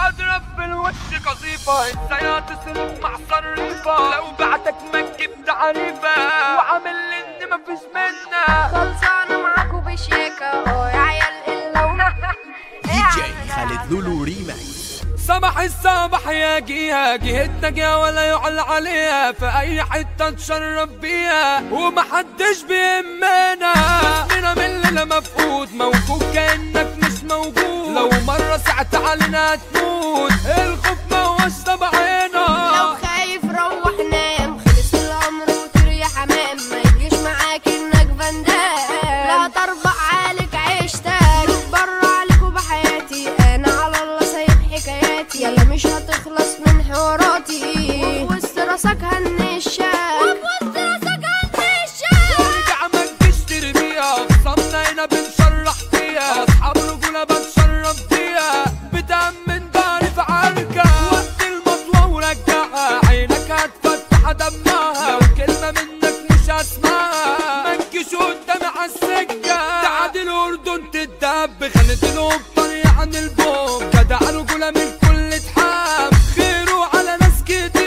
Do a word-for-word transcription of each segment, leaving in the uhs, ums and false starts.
اضرب في الوش قصيفة ازاي تصرف مع صريفة لو بعتك ما تجيب تعريفة وعامل اني مفيش منا خلصانة معاكوا بشيكة اه يا عيال اللونة دي جي خالد لولو ريماكس. صباح الصباح يا جيها جهتنا جا ولا يعلى عليها في اي حتة تشرف بيها ومحدش بيهمنا اسمنا من الليلة مفقود موجود كأنك مش موجود لو مرة سعت علينا هتموت الخوف موش طبعنا لو خايف روح نام خلص الامر وطير يا حمام ما يجيش معاك انك فندام لا تربع عليك عيشتك بره عليك وبحياتي انا على الله سايب حكاياتي يلا مش هتخلص من حواراتي وفي راسك هنشاك وفي راسك هنشاك ارجع ما تجيش ترميها خصمنا هنا بنشرح فيها اصحاب رجولة بتشرف فيها بتأمن داري في عركة وقت المطوة ورجعها عينك هتفتح دمها لو كلمة منك مش هسمعها ما تجيش قدامي عالسكة تعادي الأردن تتدب خانت الأم طريق عن البوم جدع رجولة من كل اتحام خيره على ناس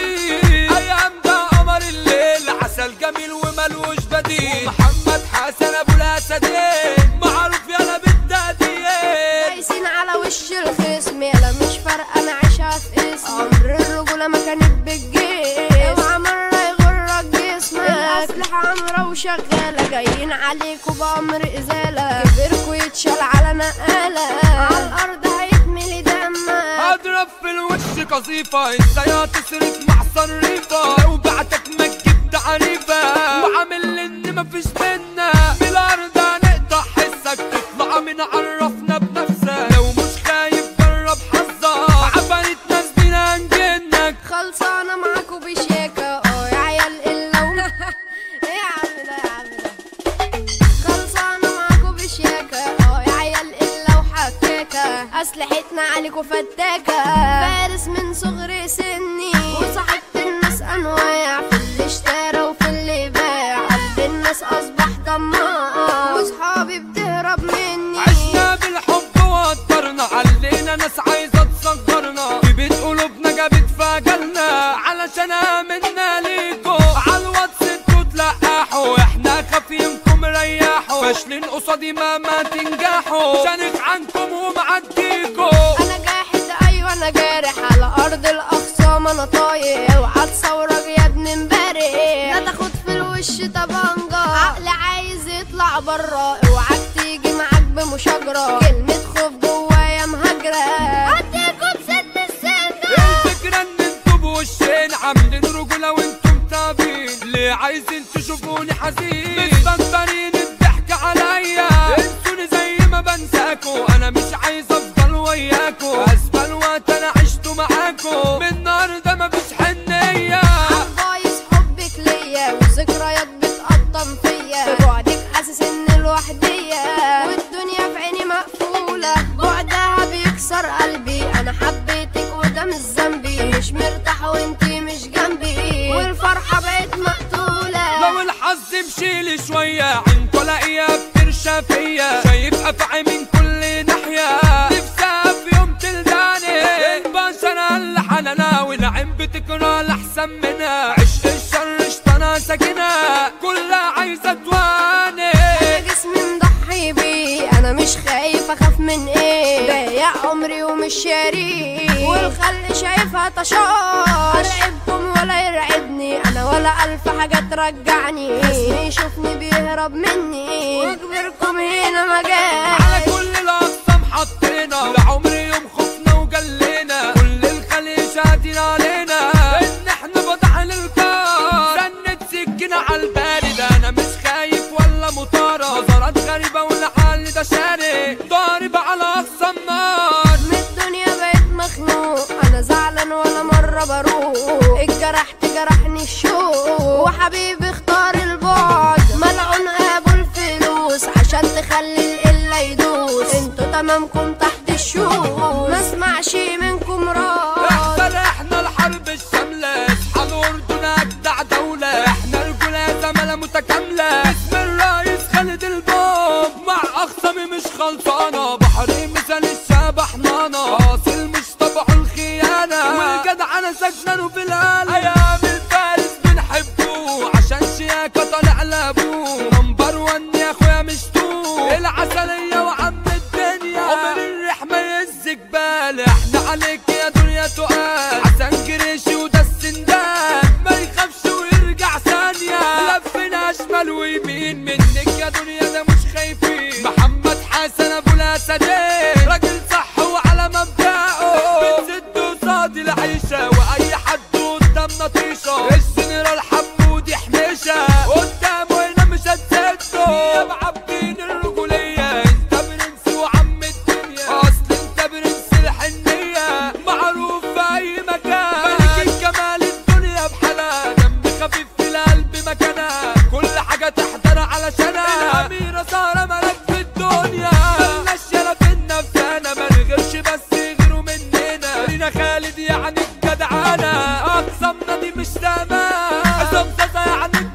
كتير أيام ده قمر الليل عسل جميل وملوش بديل محمد حسن أبو الأسدين معروف يالا بالتقدير دايسين على وش الخصم يلا مش فارقة انا عايشة في اسم عمر الرجولة ما كانت بالجيش اوعى مرة يغرك جسمك الأسلحة عمرة وشغالة جايين عليكوا بأمر إزالة كبركوا يتشال على نقالة عالأرض هيتملي دمك اضرب في الوش قصيفة ازاي هتصرف مع صريفة لو بعتك ما تجيب تعريفة وعامل اني مفيش منا بالارض هنقطع حسك تطلع من عرفنا بنفسك لو مش خايف جرب حظك عفاريت ناس بينا هنجنك خلصانة معاكوا بشيكة اه يا عيال اللونة ايه يا عم ده يا عم ده خلصانة معاكوا بشيكة اه يا عيال الا وحكاكة اسلحتنا عليكوا فتاكة فارس من صغر سني وصاحبت الناس انواع في اللي اشترى وفي اللي باع قلب الناس اصبح طماع وصحابي بتهرب مني عشنا بالحب وقدرنا علينا ناس عايزة تصغرنا في بيت قلوبنا جابت فجلنا علشان امنا ليكو عالواتس انتوا تلقحوا احنا خافينكم ريحوا فاشلين قصادي مهما تنجحوا شانق عنكم ومعديكو انا جاحد ايوه انا جارح على ارض الاخصام انا طاير اوعى تصورك يا ابن امبارح لا تاخد في الوش طبنجة عقل عايز يطلع برا اوعاك تيجي معاك بمشاجرة كلمة خوف جوايا مهاجرة هديكوا بسد السنة الفكرة ان انتوا بوشين عاملين رجولة وانتم تابين ليه عايزين تشوفوني حزين مستنطرين الضحك عليا انسوني زي ما بنساكوا انا مش عايز افضل وياكوا اسفل وقت انا عشته معاكوا من النهارده مفيش حنية عالبايظ حبك ليا وذكريات بتقطم فيا في بعدك حاسس ان الوحدية والدنيا في عيني مقفولة بعدها بيكسر قلبي انا حبيتك وده مش ذنبي مش مرتاح وانتي مش جنبي والفرحة بقت مقتولة لو الحظ مشيلي شوية عينكوا الاقيها بترشى فيا شايف افعي من كل ناحية نفسها في يوم تلداني البشر اللي حنانا ونعم بتكره الاحسن منها عشق الشر اشتنا ساكنها كلها عايزة تواني انا جسمي مضحي بيه انا مش خايف اخاف من ايه بايع عمري ومش شاريه والخلق شايفها طشاش ارعبكم ولا يرعبني انا ولا الف حاجة ترجعني اسمي يشوفني بيهرب مني وكبركم هنا مجال على كل الاقسام حطينا لعمر يوم خفنا وجلينا كل الخلق شاهدين علينا ان احنا فتحنا الكار سنة سكينة عالبارد انا مش خايف ولا مطارد نظرات غريبة والحل ده شاري ضارب على اقصى النار من الدنيا بقيت مخنوق انا زعلان ولا مرة بروق اتجرحت جرحني الشوق وحبيبي اختار البعد ملعون ابو الفلوس عشان تخلي القلة يدوس انتوا تمامكم تحت الشوق ما اسمعش منكم راس احسن احنا الحرب الشاملة اصحى الاردن اجدع دولة احنا رجولة زمالة متكاملة اسم الرئيس خالد البوب مع اخصامي مش خلصانة بحر مثال الشبح نانا اصل مش طبعه الخير احنا ساكنينه في القلب. ايام الفارس بنحبه عشان شياكة طالع لابوه. نمبر وان يا اخويا مشتوق العسلية وعم الدنيا. عمر الريح ما يهزك بالي احنا عليك يا دنيا تقال. حسن جريشي وده السندان ما يخافش ويرجع ثانية. لفنا شمال ويمين منك يا دنيا ده مش خايفين. محمد حسن ابو الاسدين راجل صح وعلى مبدأه. بتسد قصاد العيشة واي حد قدامنا طيشة. الجنرال حمودي حميشة قدامه هنا مش هتسده. يا معبين الرجولية انت برنس وعم الدنيا. اصل انت برنس الحنية معروف في اي مكان. ملك الجمال الدنيا بحالها دم خفيف في القلب مكانها. كل حاجة تحضر علشانها. الأميرة سارة ملك في الدنيا. ملناش يلا في النفسانة ما نغيرش بس يغيروا مننا. لينا خالد يعني الجدعانة. أقسامنا دي مش تمام. عصام صاصا يعني